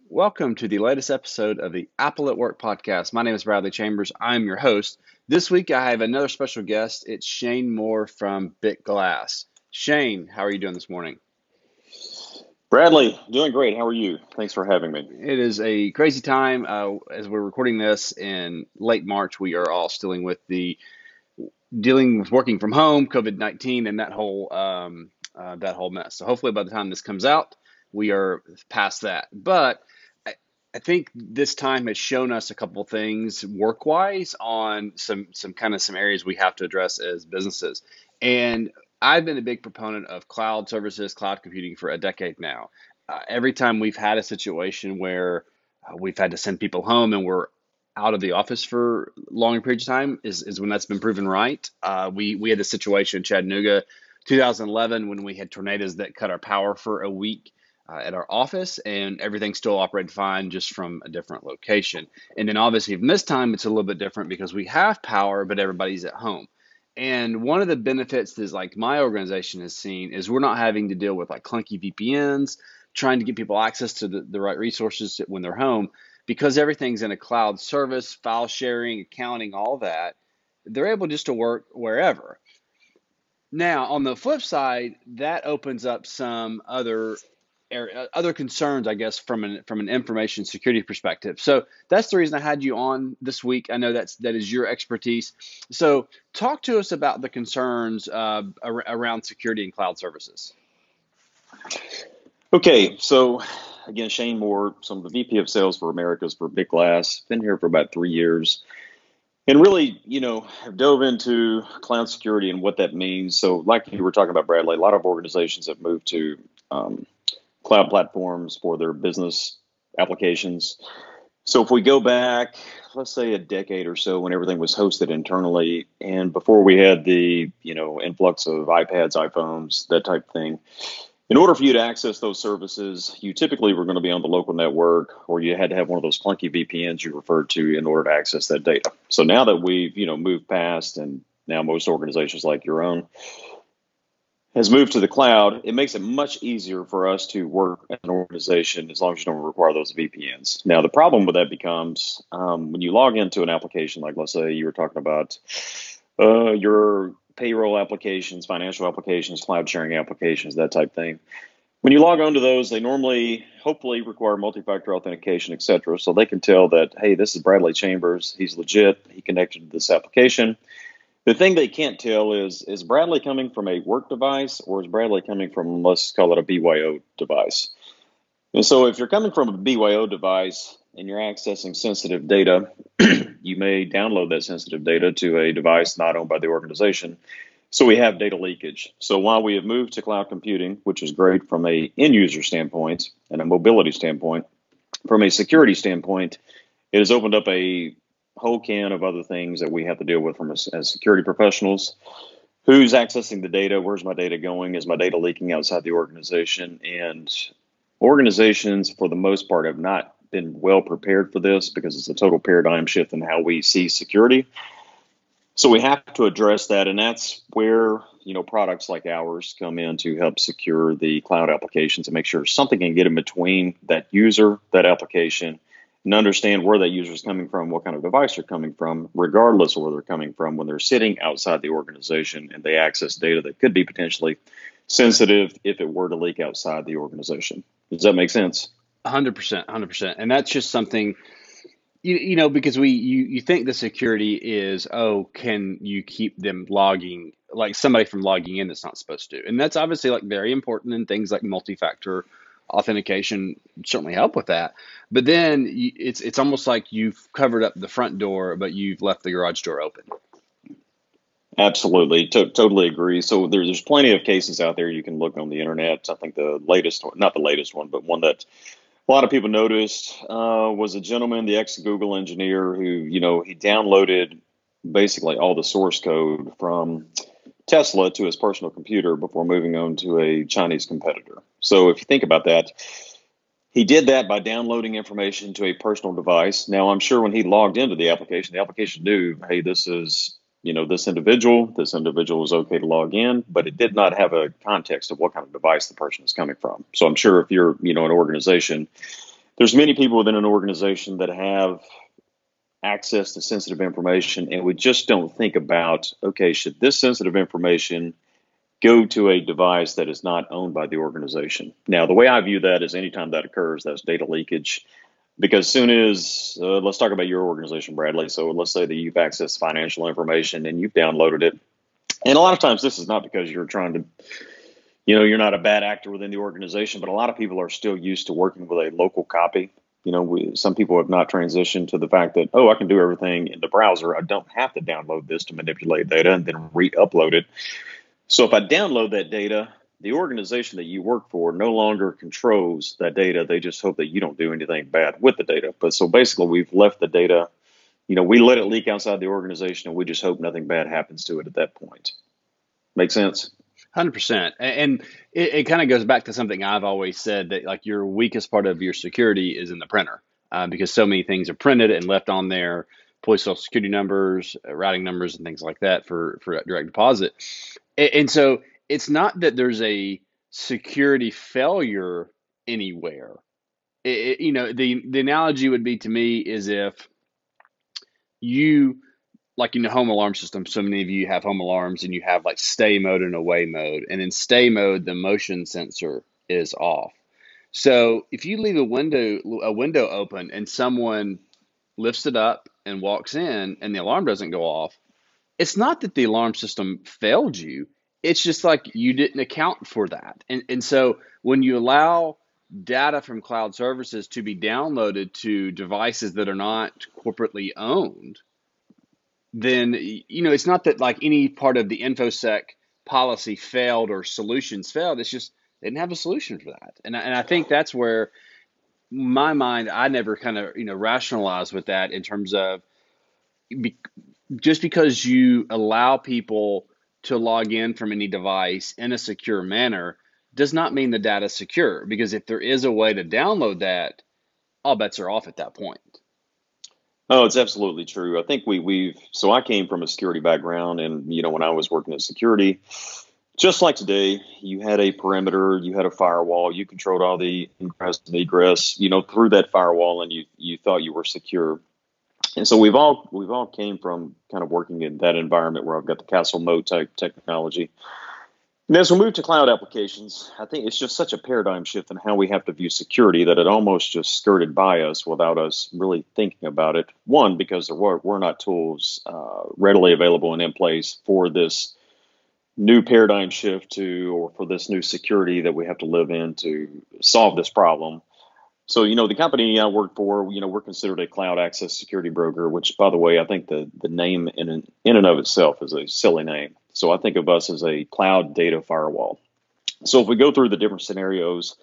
Welcome to the latest episode of the Apple at Work podcast. My name is Bradley Chambers. I'm your host. This week I have another special guest. It's Shane Moore from BitGlass. Shane, how are you doing this morning? Bradley, doing great. How are you? Thanks for having me. It is a crazy time. As we're recording this in late March, we are all still dealing with working from home, COVID-19, and that whole mess. So hopefully by the time this comes out, we are past that. But I think this time has shown us a couple things work-wise on some areas we have to address as businesses. And I've been a big proponent of cloud services, cloud computing for a decade now. Every time we've had a situation where we've had to send people home and we're out of the office for longer periods of time is when that's been proven right. We had a situation in Chattanooga, 2011, when we had tornadoes that cut our power for a week at our office, and everything still operated fine just from a different location. And then obviously from this time, it's a little bit different because we have power, but everybody's at home. And one of the benefits that like my organization has seen is we're not having to deal with like clunky VPNs, trying to get people access to the right resources when they're home, because everything's in a cloud service, file sharing, accounting, all that. They're able just to work wherever. Now, on the flip side, that opens up some other concerns, I guess, from an information security perspective. So that's the reason I had you on this week. I know that is your expertise. So talk to us about the concerns around security and cloud services. Okay, so again, Shane Moore, so I'm the VP of Sales for Americas for BitGlass. Been here for about 3 years, and really, have dove into cloud security and what that means. So, like you were talking about, Bradley, a lot of organizations have moved to cloud platforms for their business applications. So, if we go back, let's say a decade or so, when everything was hosted internally, and before we had the influx of iPads, iPhones, that type of thing. In order for you to access those services, you typically were going to be on the local network, or you had to have one of those clunky VPNs you referred to in order to access that data. So now that we've, moved past, and now most organizations like your own has moved to the cloud, it makes it much easier for us to work as an organization as long as you don't require those VPNs. Now, the problem with that becomes when you log into an application, like let's say you were talking about your payroll applications, financial applications, cloud sharing applications, that type of thing. When you log on to those, they normally, hopefully, require multi-factor authentication, et cetera. So they can tell that, hey, this is Bradley Chambers. He's legit. He connected to this application. The thing they can't tell is Bradley coming from a work device, or is Bradley coming from, let's call it a BYO device? And so if you're coming from a BYO device and you're accessing sensitive data, you may download that sensitive data to a device not owned by the organization. So we have data leakage. So while we have moved to cloud computing, which is great from a end user standpoint and a mobility standpoint, from a security standpoint, it has opened up a whole can of other things that we have to deal with as security professionals. Who's accessing the data? Where's my data going? Is my data leaking outside the organization? And organizations, for the most part, have not been well prepared for this because it's a total paradigm shift in how we see security. So we have to address that, and that's where products like ours come in to help secure the cloud applications and make sure something can get in between that user, that application, and understand where that user is coming from, what kind of device they're coming from, regardless of where they're coming from when they're sitting outside the organization and they access data that could be potentially sensitive if it were to leak outside the organization. Does that make sense? 100%, 100%. And that's just something, because you think the security is, oh, can you keep them logging, like somebody from logging in that's not supposed to? And that's obviously like very important, and things like multi-factor authentication certainly help with that. But then it's almost like you've covered up the front door, but you've left the garage door open. Absolutely. Totally agree. So there's plenty of cases out there you can look on the internet. I think the latest, not the latest one, but one that a lot of people noticed was a gentleman, the ex-Google engineer, who, he downloaded basically all the source code from Tesla to his personal computer before moving on to a Chinese competitor. So if you think about that, he did that by downloading information to a personal device. Now, I'm sure when he logged into the application knew, hey, this is this individual is okay to log in, but it did not have a context of what kind of device the person is coming from. So I'm sure if you're, an organization there's many people within an organization that have access to sensitive information, and we just don't think about, okay, should this sensitive information go to a device that is not owned by the organization? Now, the way I view that is anytime that occurs, that's data leakage. Because soon as, let's talk about your organization, Bradley. So let's say that you've accessed financial information and you've downloaded it. And a lot of times this is not because you're trying to, you're not a bad actor within the organization, but a lot of people are still used to working with a local copy. Some people have not transitioned to the fact that, I can do everything in the browser. I don't have to download this to manipulate data and then re-upload it. So if I download that data, the organization that you work for no longer controls that data. They just hope that you don't do anything bad with the data. But so basically we've left the data, we let it leak outside the organization and we just hope nothing bad happens to it at that point. Make sense? 100%. And it kind of goes back to something I've always said, that like your weakest part of your security is in the printer, because so many things are printed and left on there, employee social security numbers, routing numbers, and things like that for direct deposit. And so it's not that there's a security failure anywhere. The analogy would be to me is if you, like in the home alarm system, so many of you have home alarms and you have like stay mode and away mode. And in stay mode, the motion sensor is off. So if you leave a window open and someone lifts it up and walks in and the alarm doesn't go off, it's not that the alarm system failed you. It's just like you didn't account for that. And so when you allow data from cloud services to be downloaded to devices that are not corporately owned, then, it's not that like any part of the InfoSec policy failed or solutions failed. It's just they didn't have a solution for that. And I think that's where my mind, I never kind of, rationalize with that in terms of just because you allow people to log in from any device in a secure manner does not mean the data is secure, because if there is a way to download that, all bets are off at that point. Oh, it's absolutely true. I think so I came from a security background, and, when I was working in security, just like today, you had a perimeter, you had a firewall, you controlled all the ingress and egress, through that firewall, and you thought you were secure. And so we've all came from kind of working in that environment where I've got the castle moat type technology. And as we move to cloud applications, I think it's just such a paradigm shift in how we have to view security that it almost just skirted by us without us really thinking about it. One, because there were not tools readily available and in place for this new paradigm shift or for this new security that we have to live in to solve this problem. So, the company I work for, we're considered a cloud access security broker, which, by the way, I think the name in and of itself is a silly name. So I think of us as a cloud data firewall. So if we go through the different scenarios,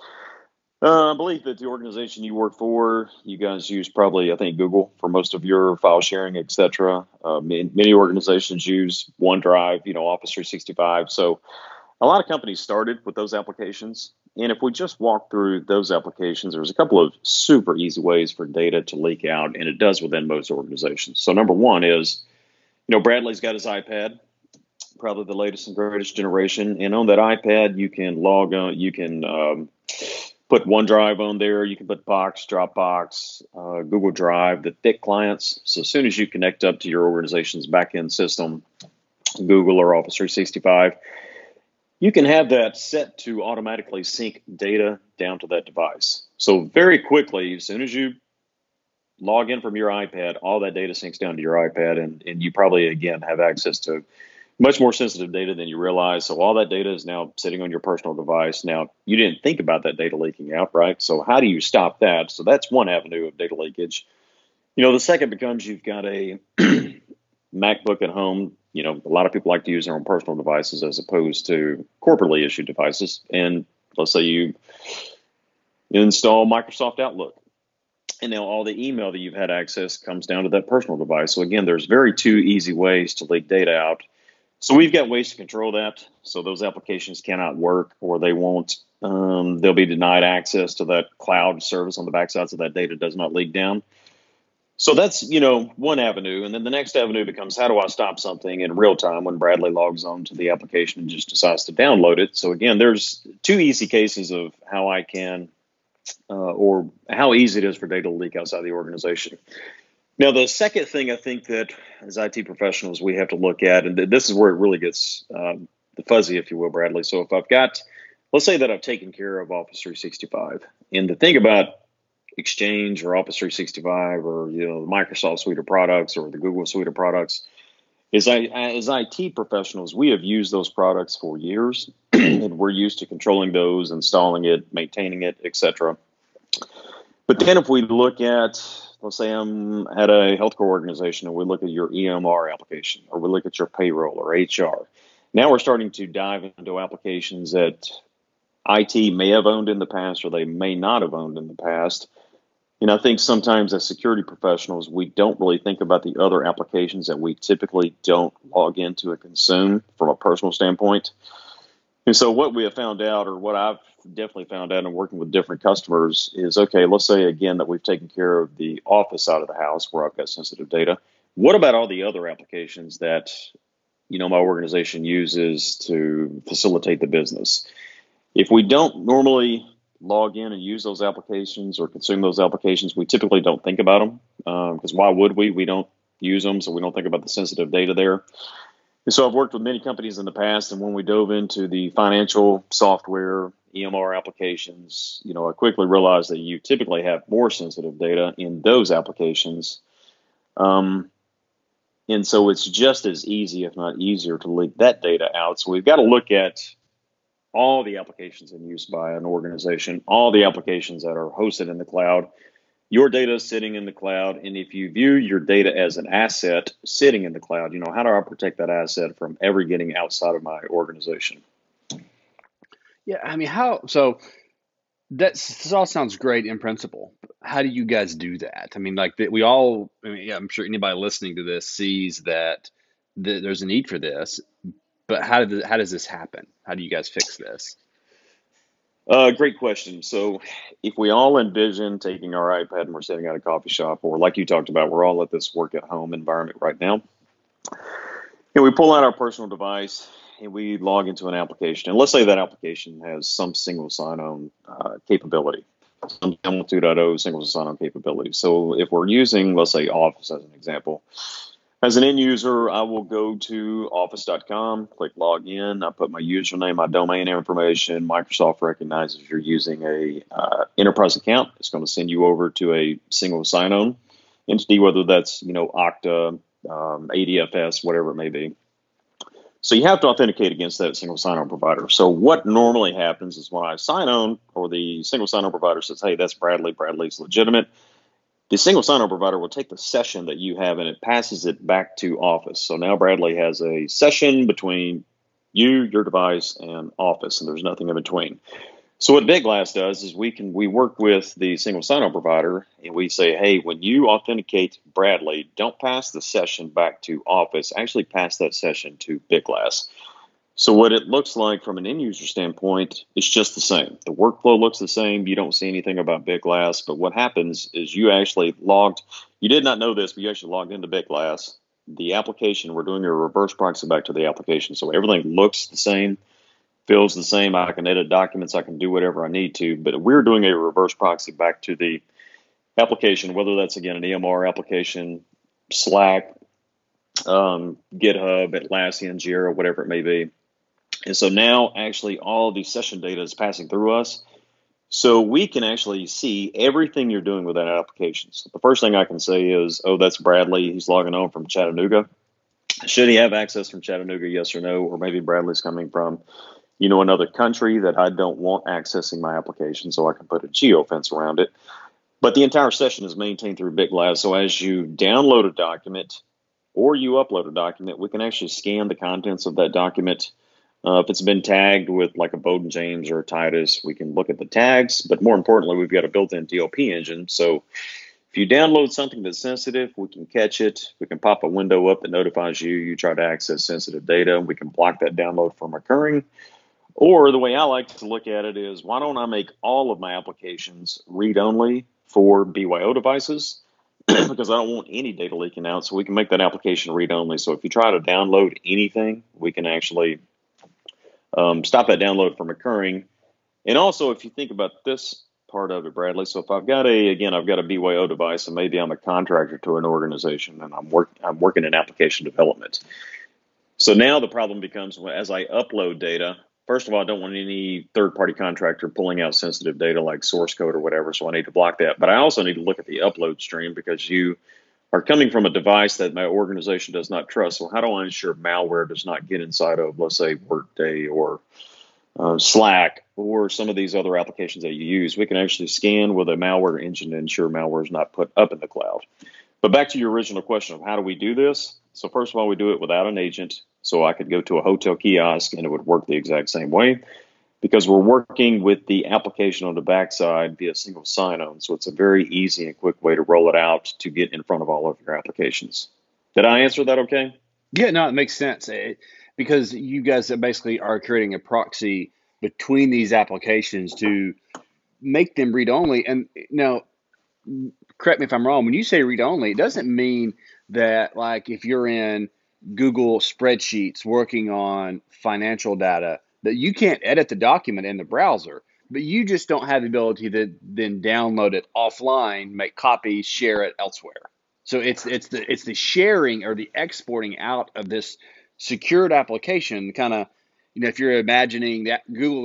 I believe that the organization you work for, you guys use probably, I think, Google for most of your file sharing, et cetera. Many organizations use OneDrive, Office 365. So a lot of companies started with those applications. And if we just walk through those applications, there's a couple of super easy ways for data to leak out, and it does within most organizations. So number one is, Bradley's got his iPad, probably the latest and greatest generation. And on that iPad, you can log on, you can put OneDrive on there, you can put Box, Dropbox, Google Drive, the thick clients. So as soon as you connect up to your organization's backend system, Google or Office 365, you can have that set to automatically sync data down to that device. So very quickly, as soon as you log in from your iPad, all that data syncs down to your iPad, and you probably, again, have access to much more sensitive data than you realize. So all that data is now sitting on your personal device. Now, you didn't think about that data leaking out, right? So how do you stop that? So that's one avenue of data leakage. The second becomes you've got a MacBook at home. A lot of people like to use their own personal devices as opposed to corporately issued devices. And let's say you install Microsoft Outlook, and now all the email that you've had access comes down to that personal device. So again, there's two easy ways to leak data out. So we've got ways to control that. So those applications cannot work, or they won't. They'll be denied access to that cloud service on the backside, so that data does not leak down. So that's, one avenue. And then the next avenue becomes, how do I stop something in real time when Bradley logs on to the application and just decides to download it? So again, there's two easy cases of how I can or how easy it is for data to leak outside the organization. Now, the second thing I think that as IT professionals we have to look at, and this is where it really gets fuzzy, if you will, Bradley. So if I've got, let's say that I've taken care of Office 365, and the thing about Exchange or Office 365 or the Microsoft suite of products or the Google suite of products is as IT professionals, we have used those products for years, and we're used to controlling those, installing it, maintaining it, etc. But then if we look at, let's say I'm at a healthcare organization and we look at your EMR application, or we look at your payroll or HR, now we're starting to dive into applications that IT may have owned in the past or they may not have owned in the past. And I think sometimes as security professionals, we don't really think about the other applications that we typically don't log into and consume from a personal standpoint. And so what we have found out, or what I've definitely found out in working with different customers is, okay, let's say again that we've taken care of the office side of the house where I've got sensitive data. What about all the other applications that, my organization uses to facilitate the business? If we don't normally log in and use those applications or consume those applications, we typically don't think about them because why would we? We don't use them, so we don't think about the sensitive data there. And so I've worked with many companies in the past, and when we dove into the financial software, EMR applications, I quickly realized that you typically have more sensitive data in those applications. And so it's just as easy, if not easier, to leak that data out. So we've got to look at all the applications in use by an organization, all the applications that are hosted in the cloud. Your data is sitting in the cloud, and if you view your data as an asset sitting in the cloud, how do I protect that asset from ever getting outside of my organization? Yeah, I mean, this all sounds great in principle. How do you guys do that? I mean, yeah, I'm sure anybody listening to this sees that there's a need for this, but how does this happen? How do you guys fix this? Great question. So if we all envision taking our iPad and we're sitting at a coffee shop, or like you talked about, we're all at this work at home environment right now, and we pull out our personal device and we log into an application. And let's say that application has some single sign-on capability, some YAML 2.0 single sign-on capability. So if we're using, let's say, Office as an example, as an end user, I will go to office.com, click log in. I put my username, my domain information. Microsoft recognizes you're using a enterprise account. It's going to send you over to a single sign-on entity, whether that's Okta, ADFS, whatever it may be. So you have to authenticate against that single sign-on provider. So what normally happens is when I sign on, or the single sign-on provider says, "Hey, that's Bradley. Bradley's legitimate." The single sign-on provider will take the session that you have and it passes it back to Office. So now Bradley has a session between you, your device, and Office, and there's nothing in between. So what Big Glass does is we work with the single sign-on provider and we say, hey, when you authenticate Bradley, don't pass the session back to Office. Actually pass that session to Big Glass. So what it looks like from an end user standpoint, it's just the same. The workflow looks the same. You don't see anything about Big Glass, but what happens is you did not know this, but you actually logged into Big Glass. The application, we're doing a reverse proxy back to the application. So everything looks the same, feels the same. I can edit documents. I can do whatever I need to, but we're doing a reverse proxy back to the application, whether that's, again, an EMR application, Slack, GitHub, Atlassian, Jira, whatever it may be. And so now actually all the session data is passing through us. So we can actually see everything you're doing with that application. So the first thing I can say is, oh, that's Bradley. He's logging on from Chattanooga. Should he have access from Chattanooga, yes or no? Or maybe Bradley's coming from, another country that I don't want accessing my application, so I can put a geofence around it. But the entire session is maintained through Big Glass. So as you download a document or you upload a document, we can actually scan the contents of that document. If it's been tagged with like a Bowden James or a Titus, we can look at the tags. But more importantly, we've got a built-in DLP engine. So if you download something that's sensitive, we can catch it. We can pop a window up that notifies you. You try to access sensitive data. We can block that download from occurring. Or the way I like to look at it is, why don't I make all of my applications read-only for BYO devices? Because I don't want any data leaking out. So we can make that application read-only. So if you try to download anything, we can actually stop that download from occurring. And also, if you think about this, part of it, Bradley. So if I've got a BYO device, and maybe I'm a contractor to an organization, and I'm working in application development. So now the problem becomes, as I upload data. First of all, I don't want any third-party contractor pulling out sensitive data like source code or whatever, so I need to block that. But I also need to look at the upload stream, because you are coming from a device that my organization does not trust. So how do I ensure malware does not get inside of, let's say, Workday or Slack or some of these other applications that you use? We can actually scan with a malware engine to ensure malware is not put up in the cloud. But back to your original question of how do we do this? So first of all, we do it without an agent. So I could go to a hotel kiosk and it would work the exact same way, because we're working with the application on the backside via single sign-on. So it's a very easy and quick way to roll it out to get in front of all of your applications. Did I answer that okay? Yeah, no, it makes sense. Because you guys basically are creating a proxy between these applications to make them read only. And now, correct me if I'm wrong, when you say read only, it doesn't mean that, like, if you're in Google spreadsheets working on financial data, that you can't edit the document in the browser, but you just don't have the ability to then download it offline, make copies, share it elsewhere. So it's the sharing or the exporting out of this secured application, kind of, if you're imagining that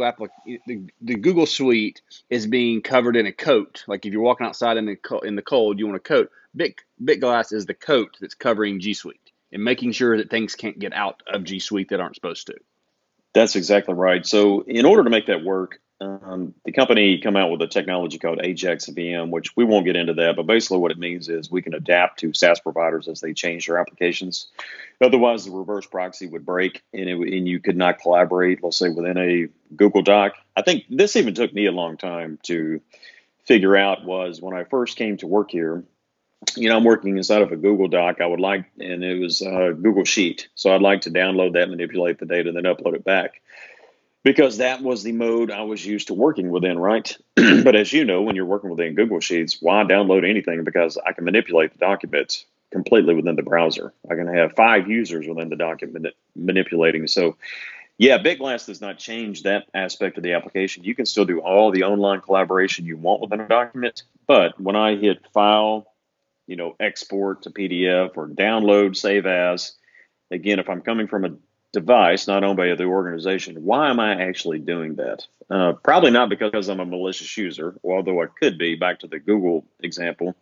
the Google Suite is being covered in a coat. Like if you're walking outside in the cold, you want a coat. BitGlass is the coat that's covering G Suite and making sure that things can't get out of G Suite that aren't supposed to. That's exactly right. So in order to make that work, the company come out with a technology called Ajax VM, which we won't get into that. But basically what it means is we can adapt to SaaS providers as they change their applications. Otherwise, the reverse proxy would break and you could not collaborate, let's say, within a Google Doc. I think this even took me a long time to figure out. Was when I first came to work here, I'm working inside of a Google Doc. And it was a Google Sheet. So I'd like to download that, manipulate the data, and then upload it back, because that was the mode I was used to working within, right? But as you know, when you're working within Google Sheets, why download anything? Because I can manipulate the document completely within the browser. I can have 5 users within the document manipulating. So yeah, BitGlass does not change that aspect of the application. You can still do all the online collaboration you want within a document. But when I hit File, export to PDF or download, save as, again, if I'm coming from a device not owned by the organization, why am I actually doing that? Probably not because I'm a malicious user, although I could be, back to the Google example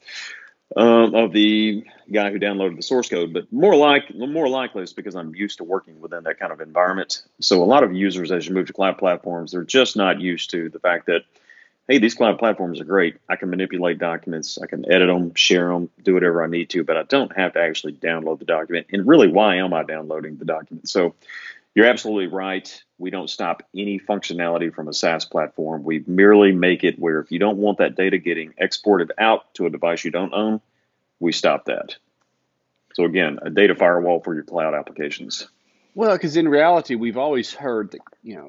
of the guy who downloaded the source code, but more likely it's because I'm used to working within that kind of environment. So a lot of users, as you move to cloud platforms, they're just not used to the fact that, hey, these cloud platforms are great. I can manipulate documents. I can edit them, share them, do whatever I need to, but I don't have to actually download the document. And really, why am I downloading the document? So you're absolutely right. We don't stop any functionality from a SaaS platform. We merely make it where if you don't want that data getting exported out to a device you don't own, we stop that. So again, a data firewall for your cloud applications. Well, because in reality, we've always heard that,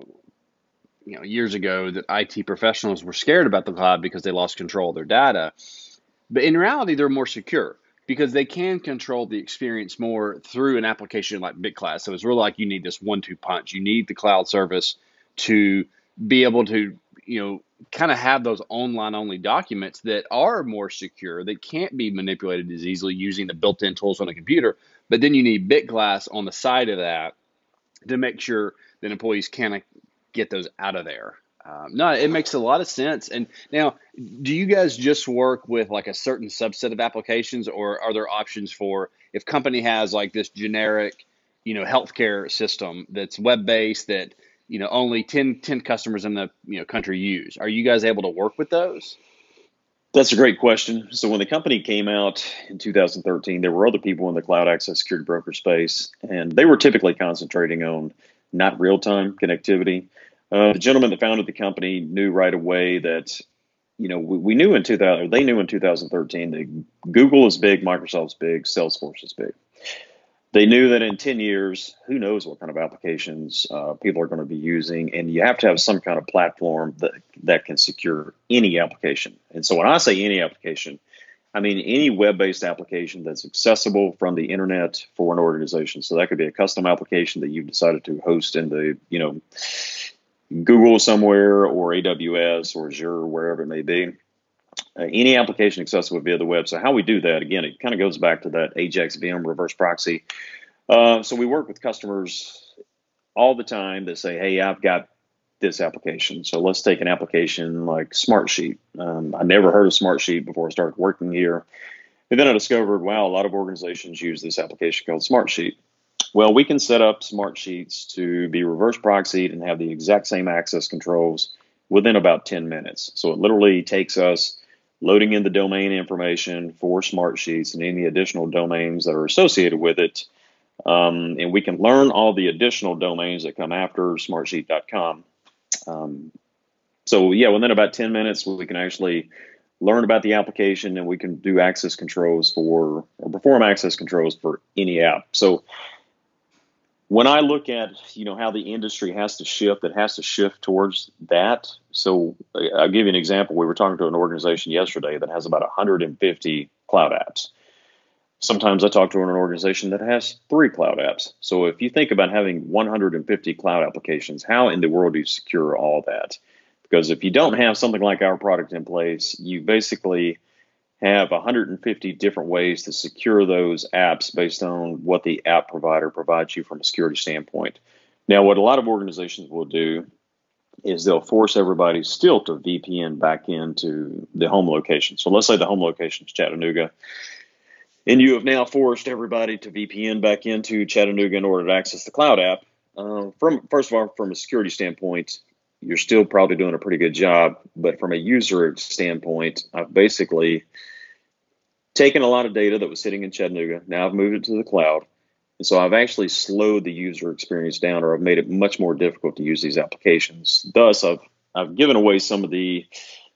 years ago, that IT professionals were scared about the cloud because they lost control of their data. But in reality, they're more secure because they can control the experience more through an application like BitGlass. So it's really like you need this 1-2 punch. You need the cloud service to be able to, kind of have those online only documents that are more secure, that can't be manipulated as easily using the built-in tools on a computer. But then you need BitGlass on the side of that to make sure that employees can't get those out of there. No, it makes a lot of sense. And now, do you guys just work with like a certain subset of applications, or are there options for if company has like this generic, healthcare system that's web-based that, only 10 customers in the country use? Are you guys able to work with those? That's a great question. So when the company came out in 2013, there were other people in the cloud access security broker space, and they were typically concentrating on not real-time connectivity. The gentleman that founded the company knew right away that, we knew in 2000, they knew in 2013 that Google is big, Microsoft's big, Salesforce is big. They knew that in 10 years, who knows what kind of applications people are going to be using, and you have to have some kind of platform that can secure any application. And so when I say any application, I mean any web-based application that's accessible from the internet for an organization. So that could be a custom application that you've decided to host in the, Google somewhere or AWS or Azure, wherever it may be. Any application accessible via the web. So how we do that, again, it kind of goes back to that Ajax VM reverse proxy. So we work with customers all the time that say, hey, I've got this application. So let's take an application like Smartsheet. I never heard of Smartsheet before I started working here. And then I discovered, wow, a lot of organizations use this application called Smartsheet. Well, we can set up Smartsheets to be reverse proxied and have the exact same access controls within about 10 minutes. So it literally takes us loading in the domain information for Smartsheets and any additional domains that are associated with it. And we can learn all the additional domains that come after smartsheet.com. So yeah, within about 10 minutes, we can actually learn about the application and we can do access controls for, or perform access controls for any app. So when I look at, how the industry has to shift, it has to shift towards that. So I'll give you an example. We were talking to an organization yesterday that has about 150 cloud apps. Sometimes I talk to an organization that has 3 cloud apps. So if you think about having 150 cloud applications, how in the world do you secure all that? Because if you don't have something like our product in place, you basically have 150 different ways to secure those apps based on what the app provider provides you from a security standpoint. Now, what a lot of organizations will do is they'll force everybody still to VPN back into the home location. So let's say the home location is Chattanooga, and you have now forced everybody to VPN back into Chattanooga in order to access the cloud app. First of all, from a security standpoint, you're still probably doing a pretty good job. But from a user standpoint, I've basically taken a lot of data that was sitting in Chattanooga. Now I've moved it to the cloud. And so I've actually slowed the user experience down, or I've made it much more difficult to use these applications. Thus, I've given away some of the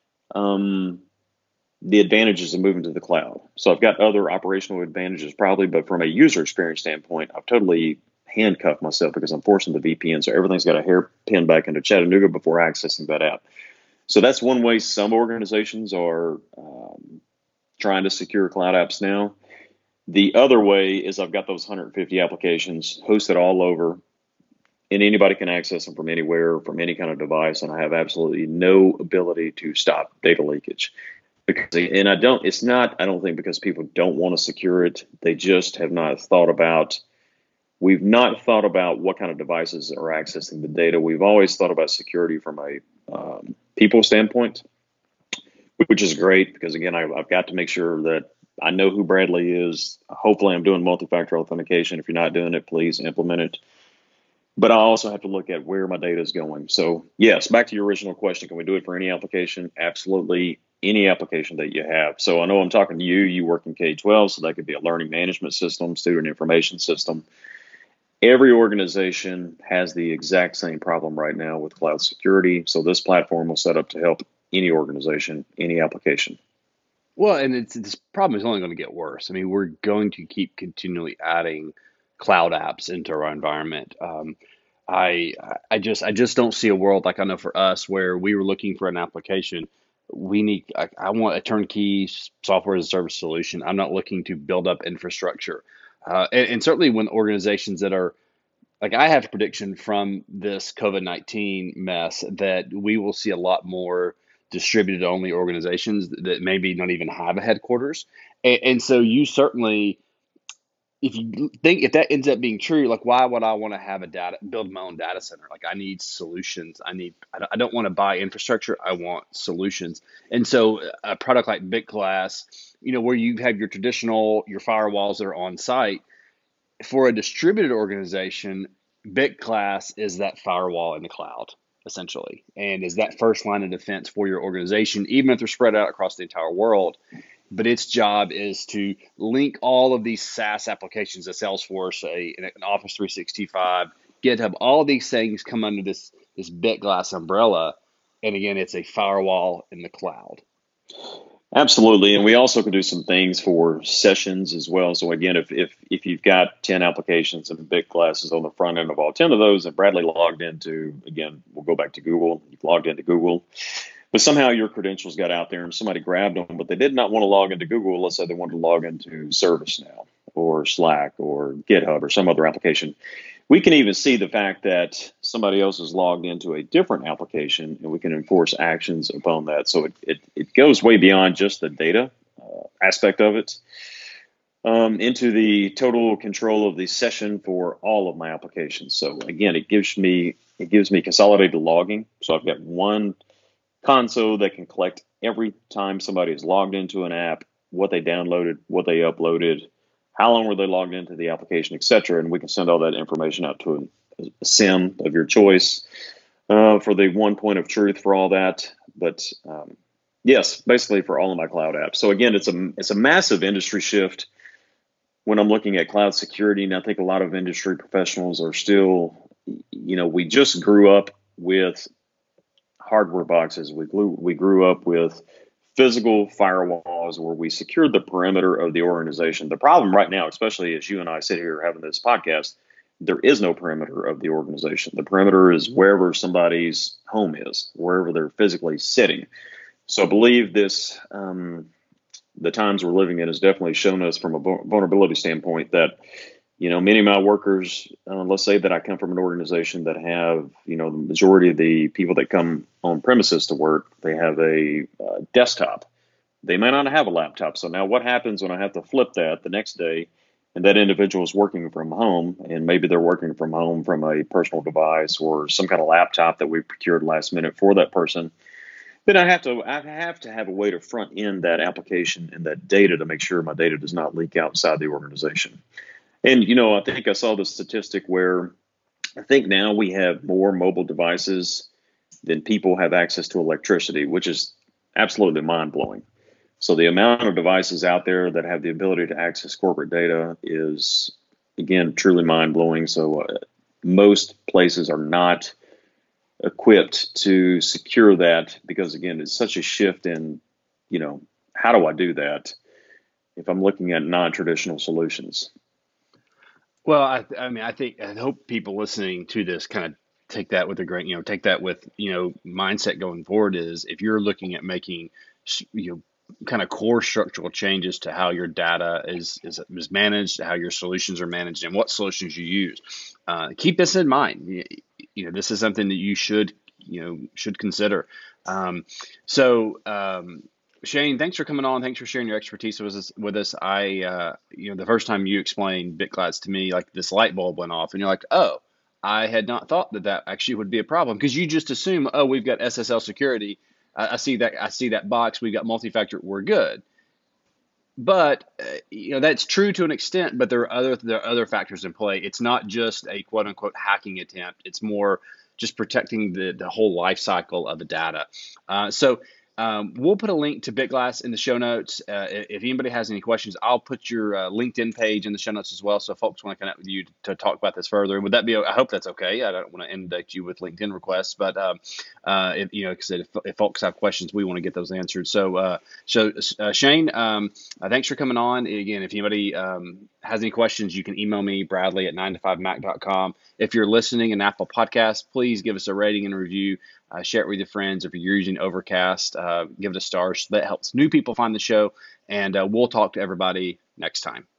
advantages of moving to the cloud. So I've got other operational advantages probably, but from a user experience standpoint, I've totally handcuffed myself because I'm forcing the VPN. So everything's got a hairpin back into Chattanooga before accessing that app. So that's one way some organizations are trying to secure cloud apps now. The other way is I've got those 150 applications hosted all over, and anybody can access them from anywhere, from any kind of device, and I have absolutely no ability to stop data leakage. I don't think because people don't want to secure it, they just have not thought about, we've not thought about what kind of devices are accessing the data. We've always thought about security from a people standpoint, which is great because, again, I've got to make sure that I know who Bradley is. Hopefully I'm doing multi-factor authentication. If you're not doing it, please implement it. But I also have to look at where my data is going. So yes, back to your original question, can we do it for any application? Absolutely, any application that you have. So I know I'm talking to you, you work in K-12, so that could be a learning management system, student information system. Every organization has the exact same problem right now with cloud security. So this platform will set up to help any organization, any application. Well, and this problem is only going to get worse. I mean, we're going to keep continually adding cloud apps into our environment. I I just don't see a world like I know for us where we were looking for an application. I want a turnkey software as a service solution. I'm not looking to build up infrastructure. And certainly when organizations that are like, I have a prediction from this COVID-19 mess that we will see a lot more distributed only organizations that maybe not even have a headquarters. And so you certainly, if that ends up being true, like, why would I want to have build my own data center? Like, I need solutions. I don't want to buy infrastructure. I want solutions. And so a product like BitGlass, where you have your firewalls that are on site, for a distributed organization, BitGlass is that firewall in the cloud, essentially, and is that first line of defense for your organization, even if they're spread out across the entire world. But its job is to link all of these SaaS applications, a Salesforce, an Office 365, GitHub, all of these things come under this BitGlass umbrella. And again, it's a firewall in the cloud. Absolutely. And we also can do some things for sessions as well. So again, if you've got 10 applications and BitGlass is on the front end of all 10 of those, and Bradley logged into, again, we'll go back to Google, you've logged into Google, but somehow your credentials got out there and somebody grabbed them, but they did not want to log into Google. Let's say they wanted to log into ServiceNow or Slack or GitHub or some other application. We can even see the fact that somebody else is logged into a different application, and we can enforce actions upon that. So it goes way beyond just the data aspect of it, into the total control of the session for all of my applications. So again, it gives me consolidated logging. So I've got one console that can collect every time somebody is logged into an app, what they downloaded, what they uploaded, how long were they logged into the application, etc. And we can send all that information out to a SIM of your choice for the one point of truth for all that. But yes, basically for all of my cloud apps. So again, it's a massive industry shift when I'm looking at cloud security. And I think a lot of industry professionals are still, we just grew up with hardware boxes. We grew up with physical firewalls where we secured the perimeter of the organization. The problem right now, especially as you and I sit here having this podcast, there is no perimeter of the organization. The perimeter is wherever somebody's home is, wherever they're physically sitting. So I believe this, the times we're living in has definitely shown us from a vulnerability standpoint that, many of my workers, let's say that I come from an organization that have, the majority of the people that come on premises to work, they have a desktop. They may not have a laptop. So now what happens when I have to flip that the next day and that individual is working from home, and maybe they're working from home from a personal device or some kind of laptop that we procured last minute for that person? Then I have to have a way to front end that application and that data to make sure my data does not leak outside the organization. And, I think I saw the statistic where I think now we have more mobile devices than people have access to electricity, which is absolutely mind blowing. So the amount of devices out there that have the ability to access corporate data is, again, truly mind blowing. So most places are not equipped to secure that because, again, it's such a shift in, how do I do that if I'm looking at non-traditional solutions? Well, I hope people listening to this kind of take that with a grain, take that with, mindset going forward is if you're looking at making, kind of core structural changes to how your data is managed, how your solutions are managed, and what solutions you use. Keep this in mind. This is something that you should consider. So Shane, thanks for coming on. Thanks for sharing your expertise with us. The first time you explained BitGlass to me, like this light bulb went off, and you're like, oh, I had not thought that actually would be a problem because you just assume, oh, we've got SSL security. I see that box. We've got multi-factor. We're good. But that's true to an extent. But there are other factors in play. It's not just a quote unquote hacking attempt. It's more just protecting the whole life cycle of the data. So we'll put a link to BitGlass in the show notes. If anybody has any questions, I'll put your LinkedIn page in the show notes as well. So if folks want to connect with you to talk about this further, would that be? I hope that's okay. I don't want to inundate you with LinkedIn requests, but if folks have questions, we want to get those answered. So Shane, thanks for coming on. Again, if anybody has any questions, you can email me, Bradley at 9to5mac.com. If you're listening in Apple Podcasts, please give us a rating and review. Share it with your friends. If you're using Overcast, give it a star. So that helps new people find the show. And we'll talk to everybody next time.